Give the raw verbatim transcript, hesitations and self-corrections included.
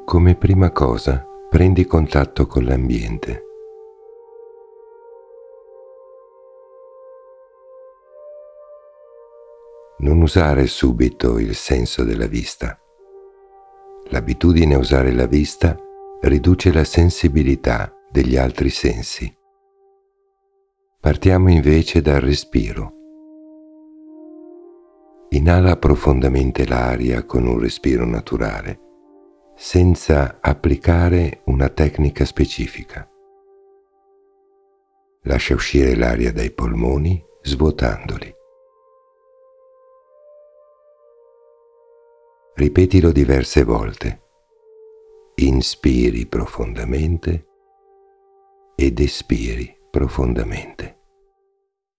Come prima cosa, prendi contatto con l'ambiente. Non usare subito il senso della vista. L'abitudine a usare la vista riduce la sensibilità degli altri sensi. Partiamo invece dal respiro. Inala profondamente l'aria con un respiro naturale, senza applicare una tecnica specifica. Lascia uscire l'aria dai polmoni svuotandoli. Ripetilo diverse volte. Inspiri profondamente ed espiri profondamente.